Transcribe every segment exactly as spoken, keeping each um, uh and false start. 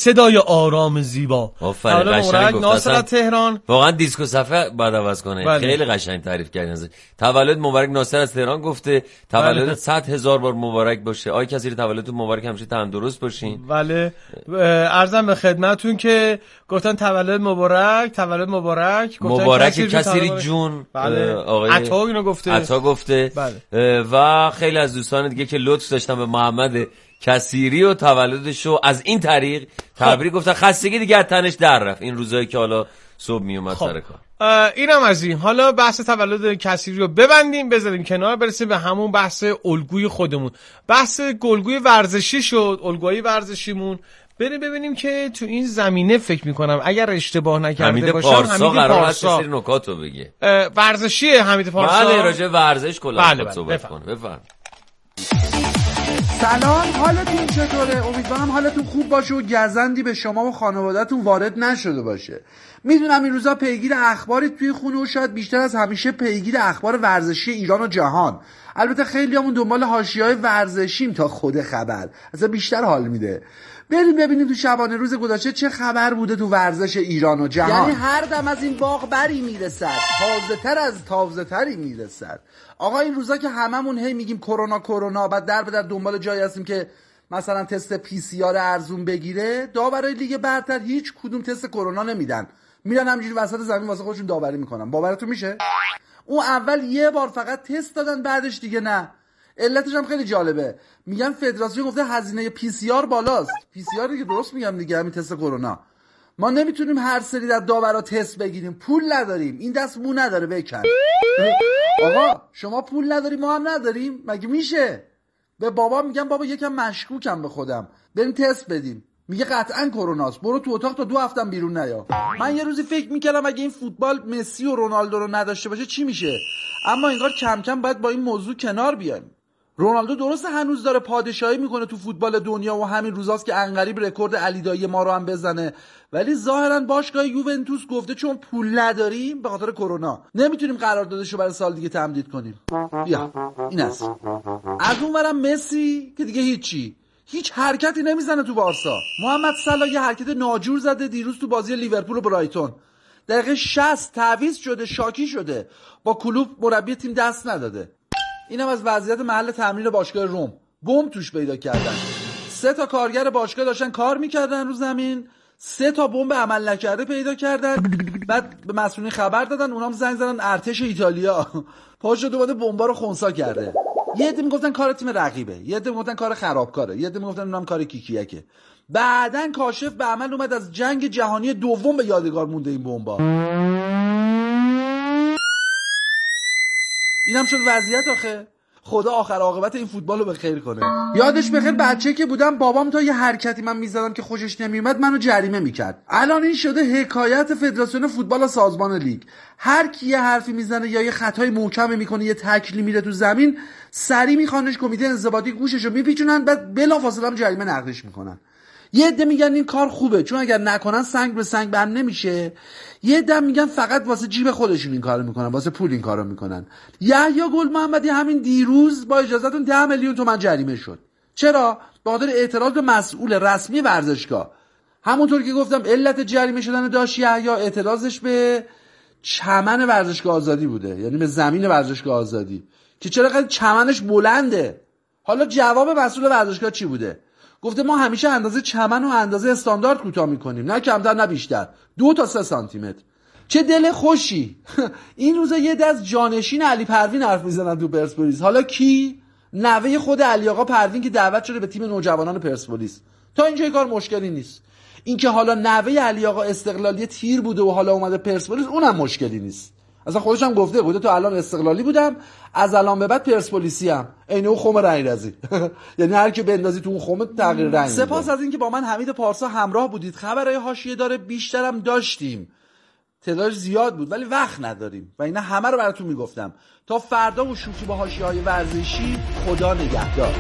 صدای آرام زیبا. تولد مبارک ناصر از تهران. واقعا دیسکو صفحه بعد عوض کنه. بله. خیلی قشنگ تعریف کردین. تولد مبارک ناصر از تهران گفته تولد بله. صد هزار بار مبارک باشه. آی کسی تولدتون مبارک، همیشه تندرست باشین. بله. عرضم به خدمتتون که گفتن تولد مبارک، تولد مبارک، گفتن مبارک کسی جون. بله. آقای عطا اینو گفته. عطا گفته. بله. و خیلی از دوستان دیگه که لطف داشتن به محمد کثیری و تولدشو از این طریق تبریک گفتن. خستگی دیگه از تنش در رفت این روزایی که حالا صبح می اومد سر کار. اینم از این. حالا بحث تولد کثیری رو ببندیم، بذاریم کنار، برسیم به همون بحث الگوی خودمون. بحث الگوی ورزشی شد، الگوی ورزشیمون. بریم ببینیم که تو این زمینه فکر میکنم اگر اشتباه نکرده باشم حمید قرار هست سری نکاتو بگه. ورزشیه حمید پارسا. بله راجع ورزش کلا بله بله. صحبت کنه. بفرمایید. سلام، حالتون چطوره؟ امیدوارم حالتون خوب باشه و گزندی به شما و خانواده‌تون وارد نشده باشه. میدونم این روزا پیگیر اخباری توی خونه و شاید بیشتر از همیشه پیگیر اخبار ورزشی ایران و جهان. البته خیلیامون دنبال حاشیه‌های ورزشیم تا خود خبر. اصلا بیشتر حال میده. بریم ببینیم تو شبانه روز گذشته چه خبر بوده تو ورزش ایران و جهان. یعنی هر دم از این باغ بری میرسد، تازه تر از تازه تری میرسد. آقا این روزا که هممون هی میگیم کرونا کرونا، بعد در به در دنبال جایی هستیم که مثلا تست پی سی آر ارزون بگیره، داورای لیگ برتر هیچ کدوم تست کرونا نمیدن، میرن همینجوری وسط زمین واسه خودشون داوری میکنن. باورتون میشه؟ اون اول یه بار فقط تست دادن، بعدش دیگه نه. علتش هم خیلی جالبه، میگن فدراسیون گفته هزینه پی سی آر بالاست. پی سی آر دیگه درست میگم دیگه، همین تست کرونا. ما نمیتونیم هر سری در داورا تست بگیریم، پول نداریم، این دست مو نداره بکن. آقا شما پول نداری ما هم نداریم، مگه میشه؟ به بابا میگم بابا یکم مشکوکم به خودم، بریم تست بدیم. میگه قطعا کروناست، برو تو اتاق تا دو هفتم بیرون نیا. من یه روزی فکر میکردم اگه این فوتبال مسی و رونالدو رو نداشته باشه چی میشه، اما انگار کم کم باید با این موضوع کنار بیایم. رونالدو درسته هنوز داره پادشاهی میکنه تو فوتبال دنیا و همین روزاست که عنقریب رکورد علی دایی ما رو هم بزنه، ولی ظاهرا باشگاه یوونتوس گفته چون پول نداریم به خاطر کرونا نمیتونیم قراردادشو برای سال دیگه تمدید کنیم. بیا این است. از اونورم مسی که دیگه هیچی، هیچ حرکتی نمیزنه تو بارسا. محمد صلاح یه حرکت ناجور زده دیروز تو بازی لیورپول و برایتون، دقیقه شصت تعویض شده، شاکی شده، با کلوب مربی تیم دست نداده. اینم از وضعیت محل تمرین باشگاه روم. بمب توش پیدا کردن، سه تا کارگر باشگاه داشتن کار میکردن رو زمین، سه تا بمب عمل نکرده پیدا کردن. بعد به مسئولین خبر دادن، اونام زنگ زدن ارتش ایتالیا پا شده اومده بمبا رو خنثی کرده. یه عده میگفتن کار تیم رقیبه، یه عده میگفتن کار خرابکاره، یه عده میگفتن اونم کار کیکیکه. بعدن کاشف به عمل اومد از جنگ جهانی دوم به یادگار مونده این بمبا. اینم شد وضعیت. آخه خدا آخر عاقبت این فوتبال رو به خیر کنه. یادش بخیر بچه که بودم بابام تا یه حرکتی من میزدم که خوشش نمیومد منو جریمه میکرد. الان این شده حکایت فدراسیون فوتبال و سازمان لیگ. هر کی یه حرفی میزنه یا یه خطای محکمی میکنه، یه تکلی میره تو زمین، سری میخوانش کمیته انضباطی گوششو میپیچونن، بعد بلافاصله هم جریمه نقدش میکنن. یه عده میگن این کار خوبه چون اگر نکنن سنگ به سنگ بند نمیشه، یه عده میگن فقط واسه جیب خودشون این کارو میکنن، واسه پول این کارو میکنن. یحیی گل محمدی همین دیروز با اجازهتون ده میلیون تومان جریمه شد. چرا؟ به خاطر اعتراض به مسئول رسمی ورزشگاه. همونطور که گفتم علت جریمه شدن داشت یحیی اعتراضش به چمن ورزشگاه آزادی بوده، یعنی به زمین ورزشگاه آزادی که چرا قد چمنش بلنده. حالا جواب مسئول ورزشگاه چی بوده؟ گفته ما همیشه اندازه چمن و اندازه استاندارد کوتاه میکنیم، نه کمتر نه بیشتر، دو تا سه سانتی متر. چه دل خوشی. این روزا یه دست جانشین علی پروین حرف میزنن تو پرسپولیس. حالا کی؟ نوه خود علی آقا پروین که دعوت شده به تیم نوجوانان پرسپولیس. تا اینجای کار مشکلی نیست. اینکه حالا نوه علی آقا استقلالی تیر بوده و حالا اومده پرسپولیس اونم مشکلی نیست. اصلا خودش هم گفته گفته تو الان استقلالی بودم، از الان به بعد پرسپولیسی ام. عین اون خم رنگ رزی. یعنی هر کی بندازی تو اون خم تغییر رنگ. سپاس از اینکه با من حمید پارسا همراه بودید. خبرهای حاشیه داره بیشترم داشتیم، تعدادش زیاد بود ولی وقت نداریم و اینا همه رو براتون میگفتم. تا فردا و شوخی با حاشیه‌های ورزشی، خدا نگهدار.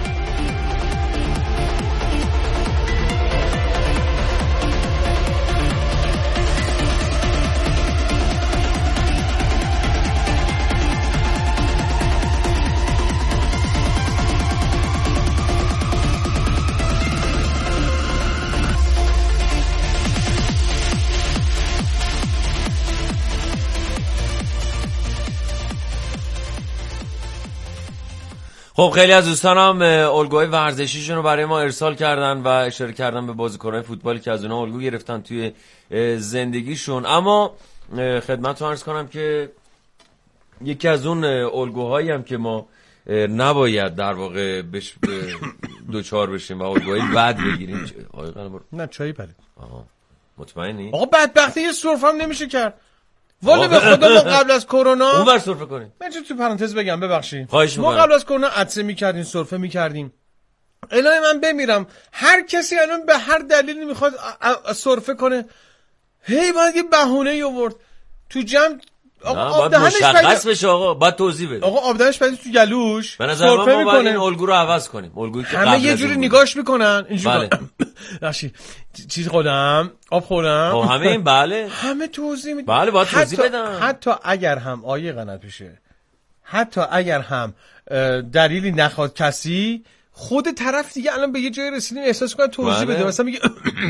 خب خیلی از دوستانم الگوهای ورزشیشون رو برای ما ارسال کردن و اشاره کردن به بازیکن‌های فوتبالی که از اونها الگو گرفتن توی زندگیشون. اما خدمتتون عرض کنم که یکی از اون الگوهایی هم که ما نباید در واقع بش دوچار بشیم و الگوهای بد بگیریم. نه چایی پرید. آها مطمئنی؟ آقا بدبختی یه سرفه هم نمیشه کرد. والا به خدا ما قبل از کرونا اون ور سرفه کنیم. من چه تو پرانتز بگم ببخشید. ما قبل از کرونا عطسه میکردیم، سرفه میکردیم. الهی من بمیرم هر کسی الان به هر دلیلی میخواد سرفه کنه هی باید یه بهونه آورد تو جمع. آقا آب دهنش مشخص بشه آقا، باید توضیح بده. آقا آب دهنش پدید تو گلوش به نظر من ما باید این الگو رو عوض کنیم. الگویی که همه یه جوری نگاش میکنن اینجوری. بله. راشی چیز خودم آب خودم خب همه این بله همه توضیح میدن. بله باید توضیح بدن. حتی اگر هم آیه قنات پیشه، حتی اگر هم دلیلی نخواد کسی، خود طرف دیگه الان به یه جای رسیدیم احساس کنه توضیح بده. مثلا میگه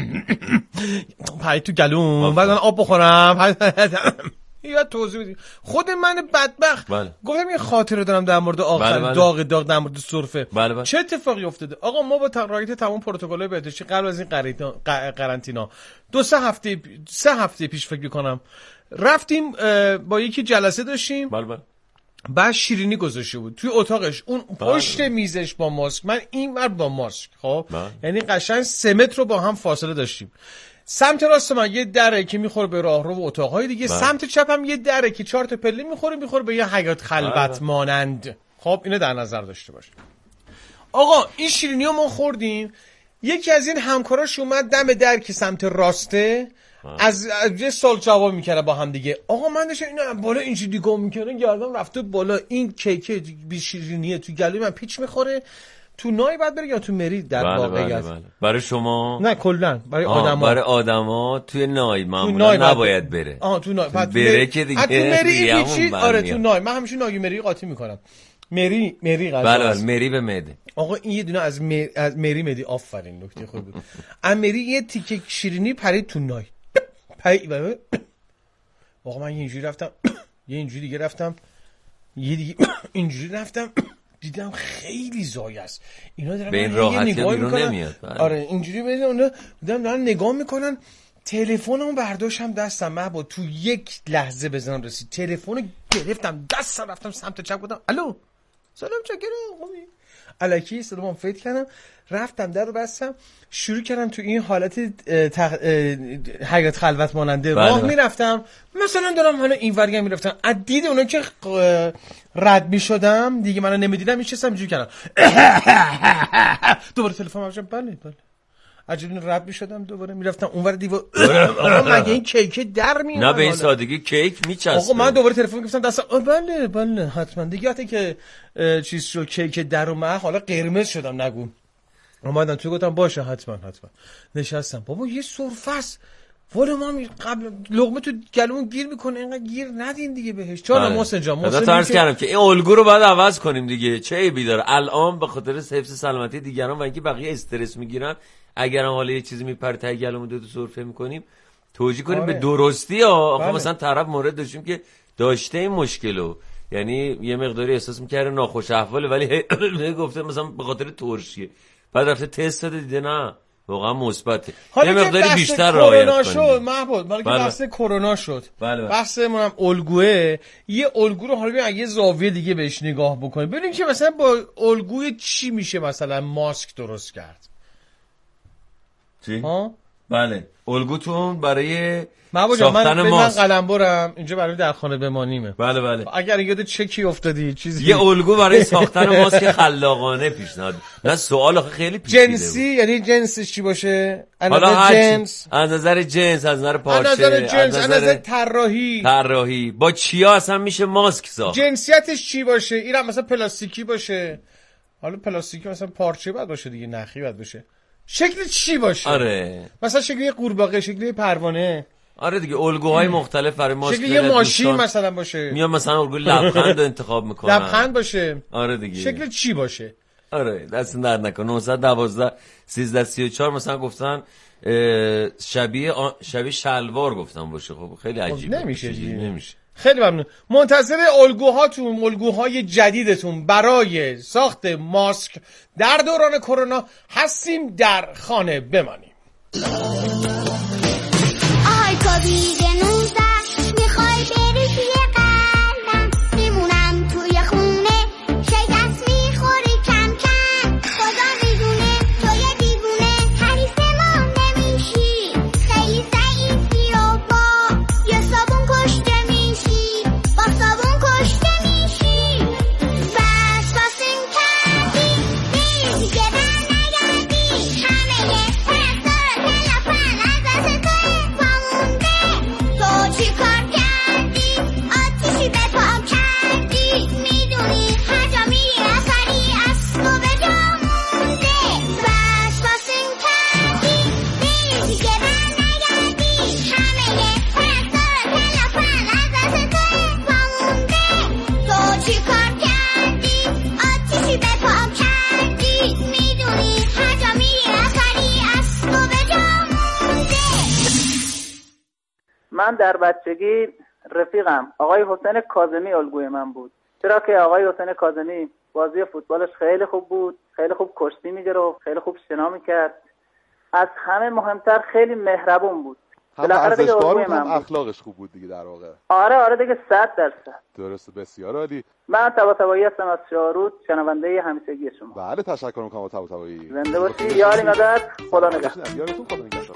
پای تو گلوم بعد من آب بخورم یا توضیح بدید. خود من بدبخت بله. گفتم یه خاطره دارم در مورد آخر بله بله. داغ داغ در مورد سرفه. بله بله. چه اتفاقی افتاده؟ آقا ما با رعایت تمام پروتکل‌های بهداشتی قبل از این قرنطینه دو سه هفته سه هفته پیش فکر می‌کنم رفتیم با یکی جلسه داشتیم. بله بله. بعد شیرینی گذاشته بود توی اتاقش، اون پشت بله. میزش با ماسک، من این ور با ماسک. خب بله. یعنی قشنگ سه متر رو با هم فاصله داشتیم. سمت راست من یه دره که میخوره به راهرو و اتاقهای دیگه بله. سمت چپم یه دره که چهار تا پله میخوره میخوره به یه حیاط خلوت بله. مانند. خب اینو در نظر داشته باش. آقا این شیرینی رو ما خوردیم، یکی از این همکاراش اومد دم در که سمت راسته از یه سال جواب میکرد با هم دیگه. آقا من داشتم اینا بالا اینجوری نگاه میکردم، گردم رفته بالا، این کیک بی شیرینیه تو گلوی من پیچ میخوره. تو نای بعد بره یا تو مری در بله واقعیت؟ بله بله. برای شما نه کلا برای آدما. برای آدما توی نای معمولا نباید بره. آها تو نای بعد بره که دیگه تو مری پیچی. آره تو نای من همیشه نای مری قاطی میکنم. مری مری غذا بله بله مری به معده. آقا این یه دونه از مری از مری مدی آفرین نکته خوب بود. ام مری یه تیکه شیرینی پرید تو نای. پای آقا من اینجوری رفتم یه اینجوری دیگه رفتم یه دیگه اینجوری رفتم دیدم خیلی زای است اینا دارن به این راحتی بیرون نمیاد. آره اینجوری ببین اونا دیدم دارن نگاه میکنن. تلفنمو برداشتم دستم، من با تو یک لحظه بزنم رسید تلفنو گرفتم دستم رفتم سمت چپ گفتم الو سلام چکرم خوبی الکی سلام فیت کردم رفتم در رو بستم شروع کردم تو این حالت تخ... حیات خلوت ماننده راه میرفتم مثلا دارم حالا این ورگه میرفتم از دید اونا که رد میشدم دیگه منو نمیدیدم میشستم اینجوری کردم دوباره تلفن برداشتم بله بله عجبی رد میشدم دوباره میرفتم اونور دیوار. آقا مگه این کیک در میاد؟ نه به این سادگی کیک میچسبه. آقا من دوباره تلفن گرفتم دستم بله بله حتما دیگه وقتی که چیز شو کیک در اومد حالا قرمز شدم نگو اومدم تو گفتم باشه حتما حتما نشستم. بابا یه سرفه است ولی ما قبل لقمه تو گلومون گیر میکنه اینقدر گیر ندین دیگه بهش. چون محسن جان محسن عرض کردم که این الگو رو باید عوض کنیم دیگه. چه عیبی داره الان به خاطر حفظ سلامتی دیگران و اینکه بقیه استرس میگیرن اگر هم حالا یه چیزی میپره تا گلومون دو تا سرفه میکنیم توجیه کنیم آره. به درستی ها. آخه مثلا طرف مورد داشتیم که داشته این مشکلو یعنی یه مقداری احساس میکرده ناخوش احواله ولی گفته مثلا به خاطر ترشیه بعد رفته تست داده دیده نه واقعا مثبته. یه مقداری بیشتر رعایت کنیم. محمود وقتی بله. بحث کرونا شد بله. بحثمون الگوه یه الگو رو حالا ببین یه زاویه دیگه بهش نگاه بکنیم ببینیم که مثلا با الگوی چی میشه مثلا ماسک درست کرد. چی؟ ها؟ بله الگوتون برای ساختن من ماسک. من قلمبرم اینجا برای در خانه بمانیمه. بله بله. اگر یاد چکی افتادی چیزی یه الگو برای ساختن ماسک خلاقانه پیشنهاد. نه سوال آخه خیلی پیچیده. جنسی یعنی جنسش چی باشه؟ از نظر جنس، از نظر جنس، از نظر پارچه، از نظر جنس، از نظر طراحی. طراحی با چیا اصلا میشه ماسک ساخت؟ جنسیتش چی باشه؟ اینم مثلا پلاستیکی باشه. حالا پلاستیکی مثلا پارچه بعد باشه دیگه نخی بعد باشه. شکل چی باشه؟ آره. مثلا شکل یه قورباغه، شکل یه پروانه. آره دیگه الگوهای مختلف برای ماسک. شکل یه ماشین مثلا باشه. میام مثلا الگوی لبخند رو انتخاب میکنن. لبخند باشه. آره دیگه. شکل چی باشه؟ آره دست در نکن. نه یک یک سیزده سی و چهار مثلا گفتن شبیه آ... شبیه شلوار گفتن باشه. خب خیلی عجیبه. نمیشه دیگه. نمیشه. خیلی ممنون. منتظر الگوهاتون، الگوهای جدیدتون برای ساخت ماسک در دوران کرونا هستیم. در خانه بمانیم. آهای کووید نوزده میخوای بری توی قلبم، میمونم توی خونه شکست میخوری کم کم، خدا میدونه توی دیوونه حریصمون نمیشی، خیلی ضعیفی و با یه صابون کشته میشی، با صابون کشته میشی، بس باسون کردی دیگه بر نگردی، همه پرستار تلفن ازت تو چی کار کردی؟ آتیشی به پا کردی، میدونی هر جا میری اثری از تو به جا مونده، بس باسون کردی دیگه بر نگردی، همه پرستار تلفن ازت پا مونده، تو چی کار کردی؟ آتیشی به پا کردی، میدونی هر جا میری اثری از تو به جا مونده. من در بچگی رفیقم آقای حسین کاظمی الگوی من بود، چرا که آقای حسین کاظمی بازی فوتبالش خیلی خوب بود، خیلی خوب کشتی میگرفت، خیلی خوب شنا میکرد، از همه مهمتر خیلی مهربون بود. هم ورزشکار بود هم اخلاقش خوب بود دیگه در واقع. آره آره دیگه صد درصد. درسته، بسیار عالی. من طباطبایی هستم از شاهرود، شنونده همیشگی شما. بله تشکر میکنم طباطبایی. زنده باشی، یاری مدد، خدا نگهدار. یارتون خدا نگهدار.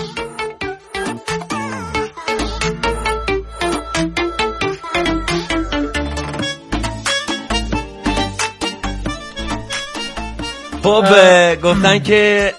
خب گفتن که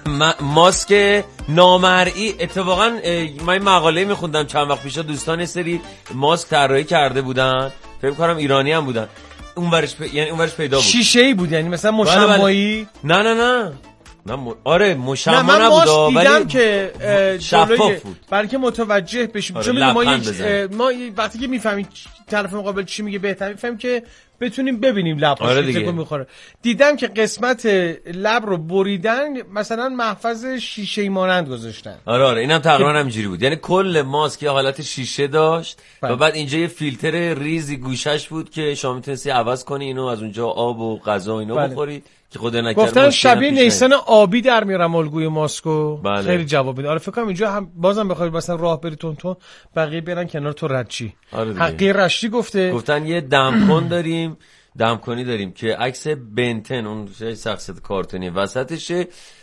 ماسک نامرئی، اتفاقا من این مقاله میخوندم چند وقت پیش، دوستان سری ماسک طراحی کرده بودن، فکر کنم ایرانی هم بودن، اونورش پ... یعنی اونورش پیدا بود شیشه‌ای بود، یعنی مثلا مشمعی. نه نه نه نه م... آره مشمع نبود، ولی دیدم که شفاف بود، بلکه متوجه بشیم. آره، چون ما یک ما وقتی که میفهمیم طرف مقابل چی میگه بهتر میفهمیم که بتونیم ببینیم لبش آره چه میخوره. دیدم که قسمت لب رو بریدن، مثلا محفظ شیشه مانند گذاشتن. آره آره اینم تقریبا همینجوری بود، یعنی کل ماسک یه حالت شیشه داشت بله. و بعد اینجا یه فیلتر ریزی گوشش بود که شما میتونستی عوض کنی اینو، از اونجا آب و غذا اینو بله. بخوری که خود نکرد. گفتن شبیه نیسان آبی در میارم الگوی ماسکو. بله. خیلی جواب میده. آره فکر کنم اینجا هم بازم بخوای مثلا راه بری تون تون، بقیه برن کنار تو رد چی. آره حقی رشتی گفته. گفتن یه دمکن داریم، دمکنی داریم که عکس بنتن اون شخصیت کارتونی وسطشه،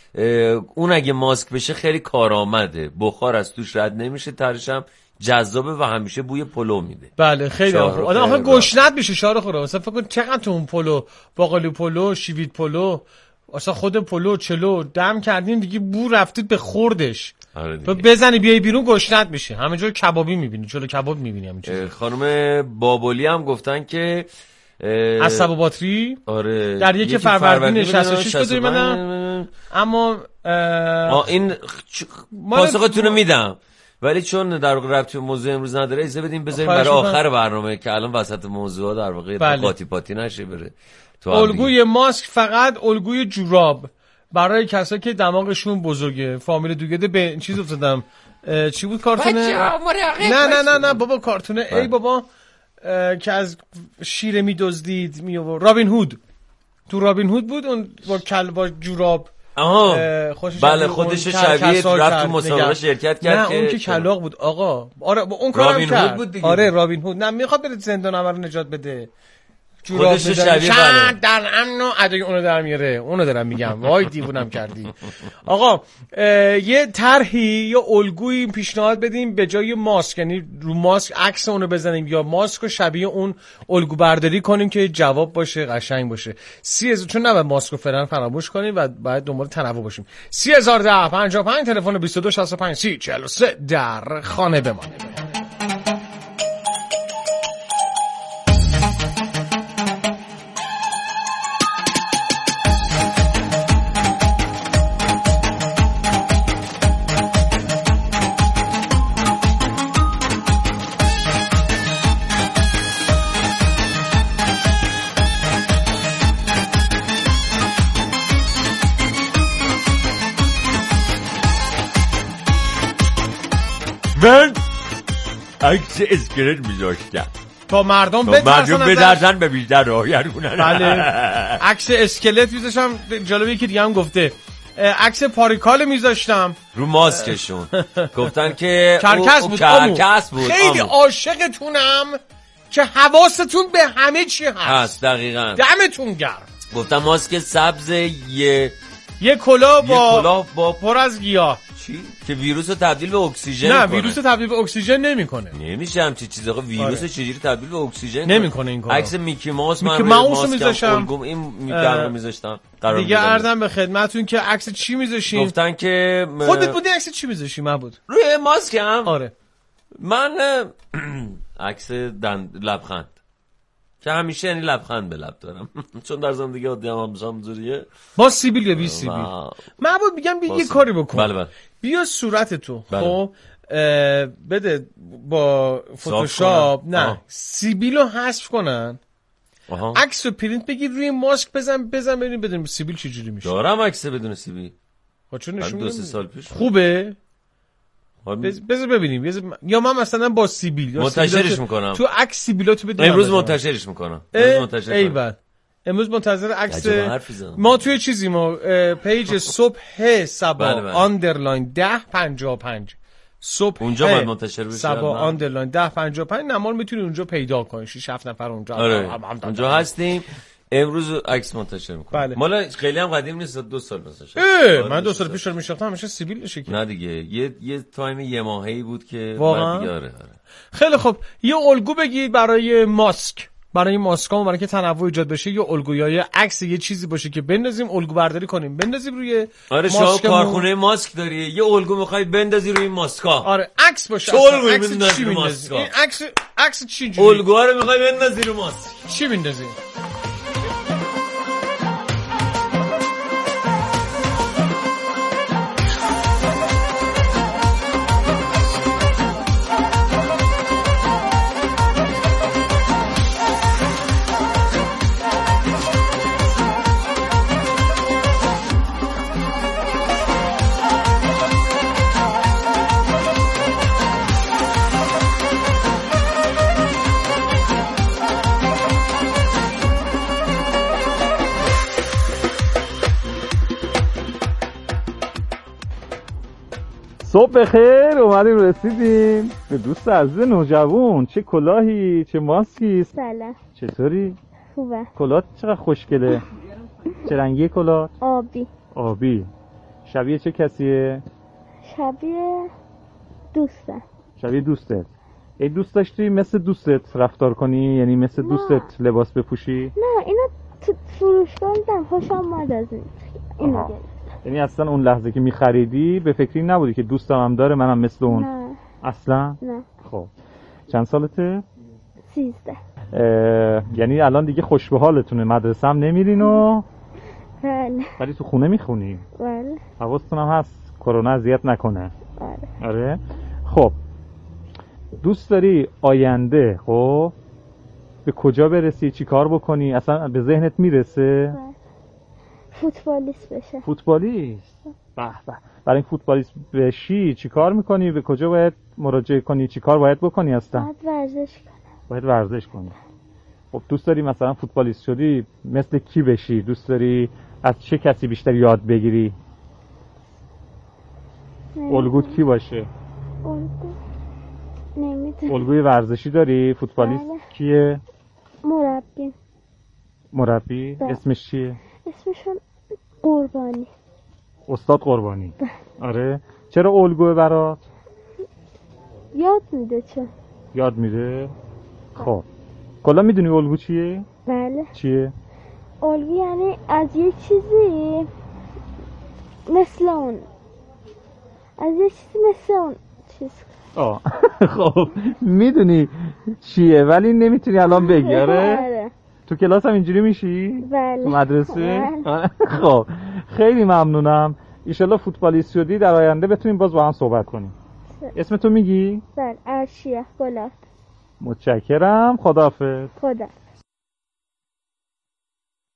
اون اگه ماسک بشه خیلی کارآمده، بخار از توش رد نمیشه، ترش هم جذابه و همیشه بوی پلو میده. بله خیلی خوب. آدم آخه گشنت میشه شاره خوره. مثلا فکر کن چقدر تو اون پلو، باقالی پلو، شیوید پلو، اصلا خود پلو چلو دم کردین دیگه، بو رفتید به خوردش. آره تو بزنی بیای بیرون گشنت میشه، همه جا کبابی میبینی، چلو کباب میبینی همین چیزا. خانم بابلی هم گفتن که عصب و باتری آره در یک فروردین شصت و شش بذاری بدم، اما آه این پاسختون رو میدم، ولی چون در واقع ربطی به موضوع امروز نداره ایزه بدیم بذاریم برای آخر برنامه که الان وسط موضوع در واقع بله. قاطی پاتی نشه بره تو. الگوی ماسک فقط الگوی جوراب برای کسایی که دماغشون بزرگه. فامیل دوگده به چیز افتادم، چی بود کارتونه؟ نه نه نه نه بابا کارتونه ای بابا که از شیر میدزدید می آورد، رابین هود. تو رابین هود بود اون با کل با جوراب. آها بله خودش شبیه رفت تو مسابقه شرکت کرد. نه اون که کلاغ بود آقا. آره اون کارم کرد بود دیگه. آره رابین هود. نه میخواد بره زندان همه رو نجات بده، خودش شبیه بله در امن و ادای اونو در میاره. اونو دارم میگم وای دیوونم کردی. آقا یه طرحی یا الگویی پیشنهاد بدیم به جای ماسک، یعنی رو ماسک عکس اونو بزنیم یا ماسک رو شبیه اون الگو برداری کنیم که جواب باشه، قشنگ باشه. سی هزار چون نباید ماسک رو فعلا فراموش کنیم و باید دنبال تنوع باشیم. سی هزار ده پنجاه و پنج تلفن بیست و دو شصت و پنج سی چهل و سه در خانه بمانه. من عکس اسکلت میذاشتم تا مردم تا بترسن مردم ازش. بدرسن به بیشتر رعایت کنن. بله عکس اسکلت میذاشتم. جالبه یکی دیگه هم گفته عکس پاریکال میذاشتم رو ماسکشون. گفتن که کرکس او- بود او آمو. کرکس بود خیلی آمو. عاشقتونم که حواستون به همه چی هست. هست دقیقاً. دمتون گرم. گفتم ماسک سبز یه یه کلاه یه با کلاه با پر از گیاه. چی که ویروس رو تبدیل به اکسیژن نه کنه. ویروس تبدیل به اکسیژن نمیکنه. نمیشه همچین چیز. آقا ویروس آره. چجوری تبدیل به اکسیژن نمیکنه این کارو. عکس میکی ماوس من میکی روی ماوس رو ماسکم میذاشتم. الگوم این میگم میذاشتم. قرار دیگه می‌دادم. عرضم به خدمتتون که عکس چی میذاشیم؟ گفتن که م- خودت بودی عکس چی میذاشی معبود؟ روی ماسکم آره من عکس دند لبخند که همیشه یعنی لبخند به لب دارم چون در زندگی عادی هم همزام زوریه با سیبیل یا بی سیبیل. و- معبود میگم بیا با یه سیبیل. کاری بکن. بله بله. بیا صورت تو بله. خب اه، بده با فتوشاپ کنن. نه آها. سیبیل رو حذف کنن. آها. عکس و پرینت بگیر روی ماسک بزن بزن ببین بدون سیبیل چجوری میشه. دارم عکس بدون سیبی خب چون من نشون دو سه میدم. سال پیش خوبه خب، بز- بذار ببینیم بذار- یا من مثلا با سیبیل یا منتشرش سیبیلاتو- میکنم. تو عکس سیبیلاتو بده امروز من بذارم. منتشرش میکنم امروز اه، منتشر ایول امروز منتظر عکس عجب حرفی زدم. ما توی چیزی ما اه، پیج صبح سبا بله، بله. آندرلاین ده پنجاه و پنج صبح اونجا باید منتشر بشه. سبا نه. آندرلاین ده پنجاه و پنج نمال میتونی اونجا پیدا کنی. شش هفت نفر اونجا آره هم- هم- هم- اونجا هستیم. امروز عکس منتشر میکنم. بله. مال خیلی هم قدیم نیست دو سال مثلا. اه، من دو سال پیش رو میشناختم همیشه سیبیل نشه که. نه دیگه یه یه تایم یه ماهه‌ای بود که واقعا؟ بعد دیگه آره آره. خیلی خب یه الگو بگید برای ماسک برای ماسکامون برای که تنوع ایجاد بشه یه الگو یا یه عکس یه چیزی باشه که بندازیم الگو برداری کنیم بندازیم روی آره شما ماسکمون. کارخونه ماسک داری یه الگو میخوای بندازی روی این ماسکا. آره عکس باشه چه اصلا. الگویی عکس می‌ندازی چی رو میندازی ماسکا؟ این عکس عکس چی جوری الگوها رو میخوای بندازی رو ماسک. چی میندازی صبح بخیر اومدیم رسیدیم به دوست عزیز نوجوان. چه کلاهی چه ماسکی. سلام چطوری؟ خوبه کلاه چقدر خوشگله. چه رنگی کلاه؟ آبی آبی. شبیه چه کسیه؟ شبیه دوستم شبیه دوستت. ای دوست داشتی مثل دوستت رفتار کنی؟ یعنی مثل نه. دوستت لباس بپوشی؟ نه اینو تو فروشگاه دیدم خوشم اومد از این اینو آها. گرفتم. یعنی اصلا اون لحظه که میخریدی به فکری نبودی که دوستم هم داره منم مثل اون؟ نه اصلا؟ نه خب چند سالته؟ سیزده اه، یعنی الان دیگه خوش به حالتونه، مدرسه هم نمیرین و بله ولی تو خونه میخونی. بله حواستون هم هست کرونا اذیت نکنه. بله آره. خب دوست داری آینده خب به کجا برسی؟ چی کار بکنی؟ اصلا به ذهنت میرسه؟ فوتبالیست بشه فوتبالیست. به به. برای این فوتبالیست بشی چی کار میکنی؟ به کجا باید مراجعه کنی؟ چی کار باید بکنی اصلا؟ باید ورزش کنم باید ورزش کنی. خب دوست داری مثلا فوتبالیست شدی مثل کی بشی؟ دوست داری از چه کسی بیشتر یاد بگیری؟ الگوت کی باشه؟ الگو نمیدونم الگوی ورزشی داری؟ فوتبالیست بله. کیه؟ مربی مربی؟ بله. اسمش چیه؟ اسمشون قربانی استاد قربانی. آره. چرا الگوه برات؟ یاد میده چه یاد میره؟ خب کلا میدونی الگو چیه؟ بله چیه؟ الگو یعنی از یه چیزی مثل اون از یه چیزی مثل اون چیز آه خب میدونی چیه ولی نمیتونی الان بگی. آره. آره. تو کلاس هم اینجوری میشی؟ بله تو مدرسه؟ بله. خب خیلی ممنونم. ایشالله فوتبالیست شدی در آینده بتونیم باز با هم صحبت کنیم. اسم تو میگی؟ بله ارشیه گلات متشکرم. خداحافظ. خدا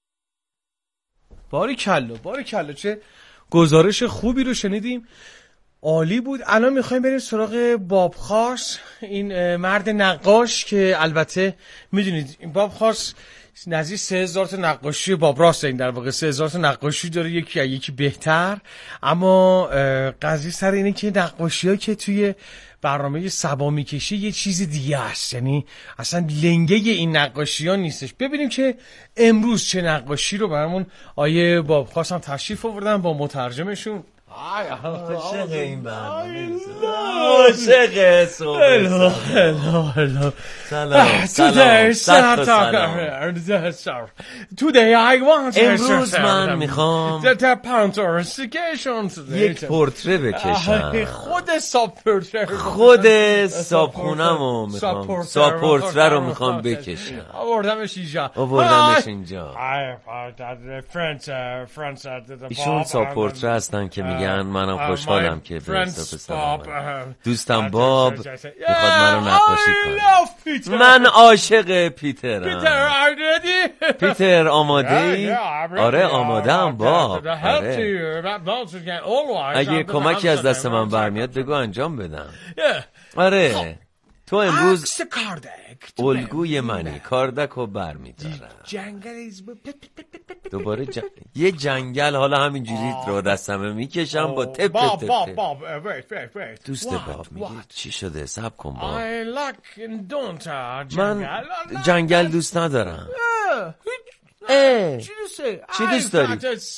باری کلا باری کلا چه گزارش خوبی رو شنیدیم. عالی بود. الان میخوایم بریم سراغ باب خاص، این مرد نقاش که البته میدونید این باب خاص نزدیک سه هزار تا نقاشی باب راست، این در واقع سه هزار تا نقاشی داره، یکی یکی بهتر. اما قضیه سر اینه که نقاشی‌ها که توی برنامه سبا میکشه یه چیز دیگه است، یعنی اصلا لنگه این نقاشی‌ها نیستش. ببینیم که امروز چه نقاشی رو برامون آیه باب خاص هم تشریف آوردن با مترجمشون. عاشق این برنامه، عاشق صبح. هلو هلو هلو. سلام سلام. Today I want امروز من میخوام یک پورتره بکشم. خود ساب پورتره خود صابخونمو میخوام، صاب پورتره رو میخوام بکشم. آوردمش اینجا آوردمش اینجا. ایشون صاب پورتره هستن که میگن منم خوشحالم که به حساب سلام دوستم باب میخواد منو نقاشی کنه. من عاشق پیترم. پیتر آماده ای؟ آره آماده ام باب. آره. اگه کمکی از دست من برمیاد بگو انجام بدم. آره تو امروز الگوی منی، کاردکو بر میدارم. دوباره جن... یه جنگل حالا همینجوری رو دستمه میکشم با تپ تپ تپ. دوست باب میگه چی شده؟ صبر کن باب. من جنگل دوست ندارم. چی دوست داری؟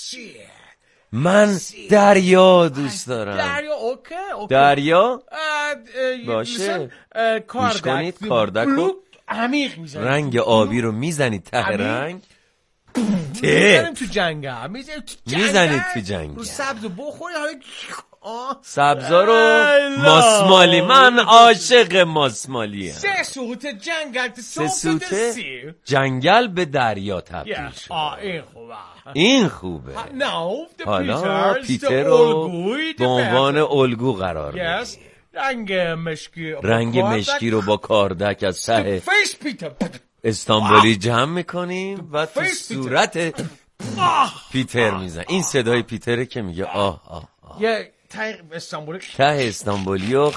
من دریا دوست دارم. دریا اوکی اوکی. دریا باشه. گوش کنید کاردکو عمیق میزنید، رنگ آبی رو میزنید ته رنگ، میزنید تو جنگل، میزنید تو جنگل رو سبز بخورید. سبزا رو ماسمالی، من عاشق ماسمالیم. سه سوت جنگل سه سوت جنگل به دریا تبدیل شد. این خوبه، این خوبه. حالا پیتر رو به عنوان الگو قرار میدیم. رنگ مشکی رنگ مشکی رو با کاردک از ته استانبولی جمع میکنیم و تو صورت پیتر میزن. این صدای پیتره که میگه آه آه آه. یه ته استانبولی، ته استانبولی و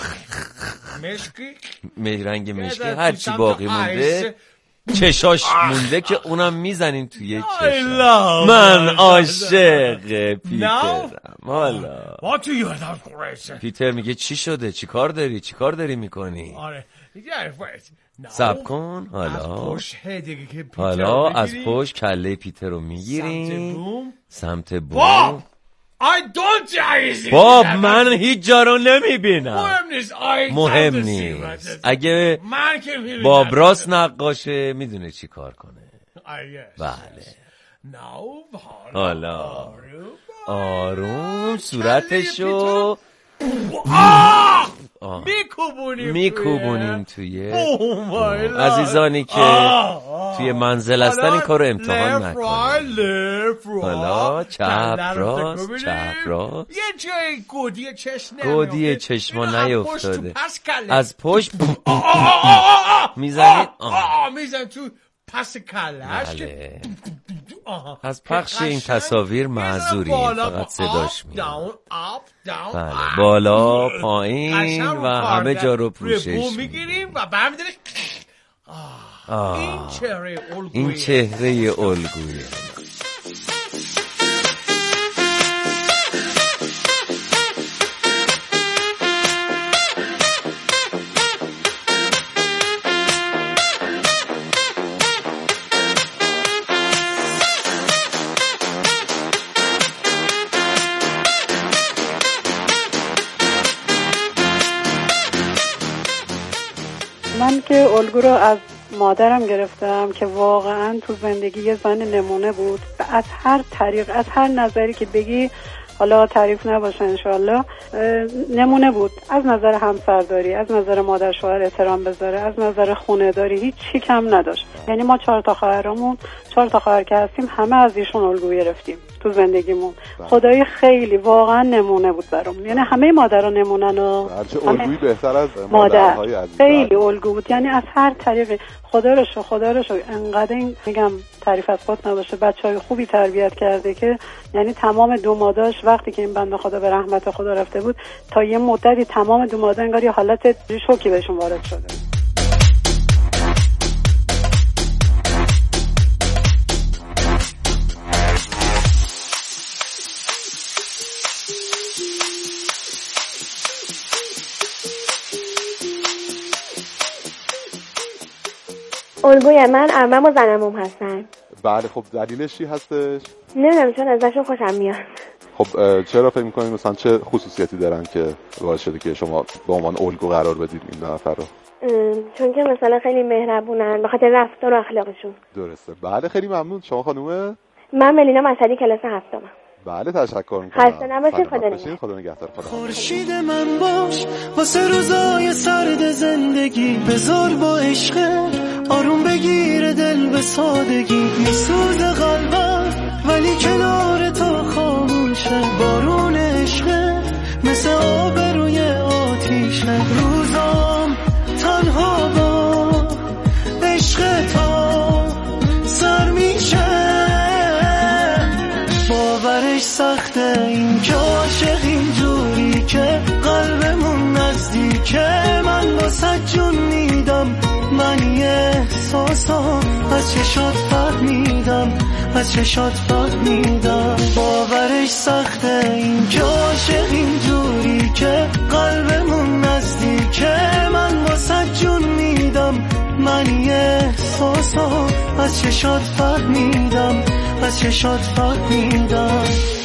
مشکی، رنگ مشکی، هرچی باقی مونده چشاش مونده که اونم میزنیم توی چشم. من عاشق پیترم. حالا پیتر میگه چی شده؟ چی کار داری؟ چی کار داری میکنی؟ سب کن. حالا حالا از پشت کله پیتر رو میگیریم سمت بوم. باب من هیچ جا رو نمیبینم. مهم نیست. اگه باب راست نقاشه میدونه چی کار کنه. بله. حالا آروم صورتشو میکوبونیم میکوبونیم توی عزیزانی که توی منزل هستن این کار رو امتحان نکنید. حالا چپ راست چپ راست. یه جای گودی چشم گودی چشما نیفتاده. از پشت میزنید میزن تو پس کلش. از پخش این تصاویر معذوریم، فقط صداش میاد. بله بالا پایین و همه جا رو پوشش میگیریم و برمیداریم. این چهره الگویی، این چهره الگویی. من که الگو رو از مادرم گرفتم که واقعا تو زندگی یه زن نمونه بود. از هر طریق، از هر نظری که بگی، حالا تعریف نباشه انشالله، نمونه بود. از نظر همسرداری، از نظر مادر شوهر احترام بذاره، از نظر خونه داری هیچ چی کم نداشت. یعنی ما چهار تا خواهرامون، چهار تا خواهر که هستیم، همه از ایشون الگو گرفتیم. تو زندگیمون. خدای خیلی واقعا نمونه بود برام، یعنی همه مادرها نمونن و هرچه الگویی بهتر از مادر مادرهای عزیز. خیلی الگو بود، یعنی از هر طریقی. خدا رو شو خدا رو شو انقدر این میگم تعریف از خود نباشه، بچهای خوبی تربیت کرده که یعنی تمام دوماداش وقتی که این بنده خدا به رحمت خدا رفته بود تا یه مدتی تمام دومادا انگار یه حالت شوکی بهشون وارد شده. الگوی من عمم و زنموم هستن. بله خب دلیلش چی هستش؟ نمیدونم چون ازشون خوشم میاد. خب چرا فکر می‌کنید مثلا چه خصوصیتی دارن که باعث شده که شما به عنوان الگو قرار بدید این دو نفر رو؟ چون که مثلا خیلی مهربونن به خاطر رفتار و اخلاقشون. درسته. بله خیلی ممنون. شما خانومه؟ من ملینا مشهدی کلاس هفتمم. بله تشکر میکنم. خسته نباشید. خدا نگهدار. خدا نگهدار. خورشید من باش واسه روزای سرد زندگی، بذار با عشق آروم بگیره دل به سادگی، میسوزه قلبم ولی کنار تو خاموشه، بارون عشق مثل آب روی آتیشه، روزام تنها با عشق تو سر میشه، باورش سخته این که عاشق اینجوری که قلبمون نزدیکه، من واسه جون میدم من یه احساسا از چشات فهمیدم، از چشات فهمیدم، باورش سخته این که عاشق اینجوری که قلبمون نزدیکه، من واسه جون میدم من یه احساسا از چشات فهمیدم، از چشات فهمیدم.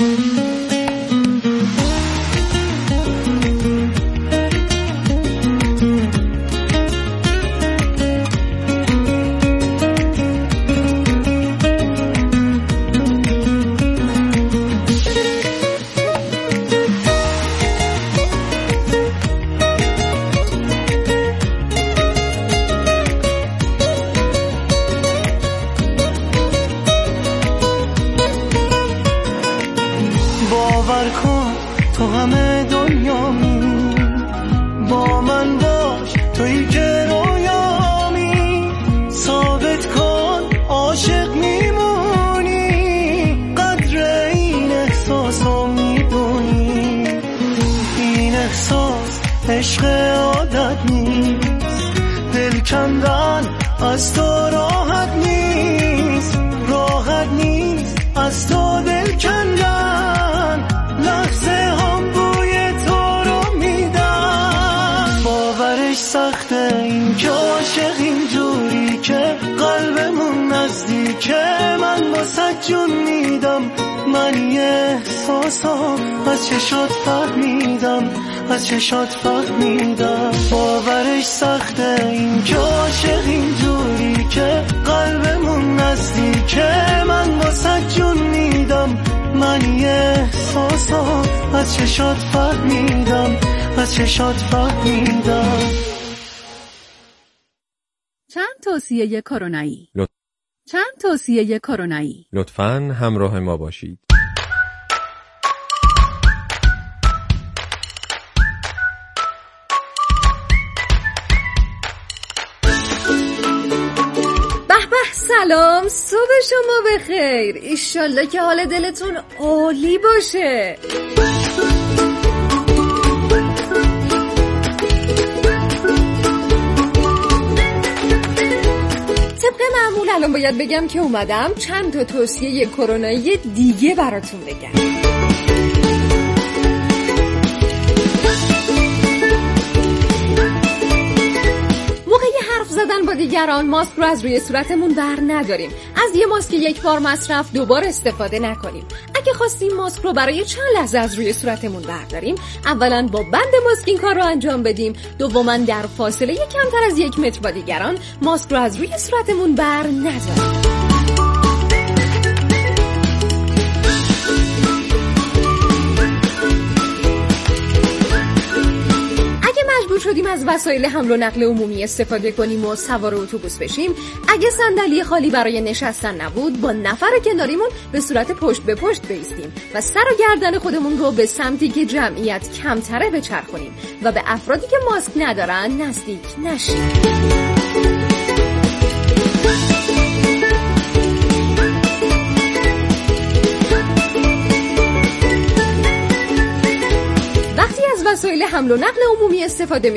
عشق عادت نیست، دل کندن از تو راحت نیست، راحت نیست از تو دل کندن، لحظه هم بوی تو رو میدن، باورش سخته این که عاشق اینجوری که قلبمون نزدیکه، من واسه جون میدم من یه احساسا از چشات فهمیدم، از چشات فهمیدم، باورش سخته این که عاشق اینجوری که قلبمون نزدیکه، من واسه جون میدم من یه احساسا از چشات فهمیدم، از چشات فهمیدم. چند توصیه کرونایی لط... چند توصیه کرونایی لطفاً همراه ما باشید. سلام، صبح شما بخیر. ایشالله که حال دلتون عالی باشه. طبق معمول الان باید بگم که اومدم چند تا توصیه کرونایی دیگه براتون بگم. زدن با دیگران ماسک رو از روی صورتمون بر نداریم. از یه ماسک یک بار مصرف دوبار استفاده نکنیم. اگه خواستیم ماسک رو برای چند لحظه از روی صورتمون برداریم، اولا با بند ماسک این کار رو انجام بدیم. دوما در فاصله کمتر از یک متر با دیگران ماسک رو از روی صورتمون بر نداریم. مجبور شدیم از وسایل حمل و نقل عمومی استفاده کنیم و سوار اتوبوس بشیم، اگه صندلی خالی برای نشستن نبود، با نفر کناریمون به صورت پشت به پشت بایستیم و سر و گردن خودمون رو به سمتی که جمعیت کمتره بچرخونیم و به افرادی که ماسک ندارن نزدیک نشیم. وقتی از وسایل حمل و نقل عمومی استفاده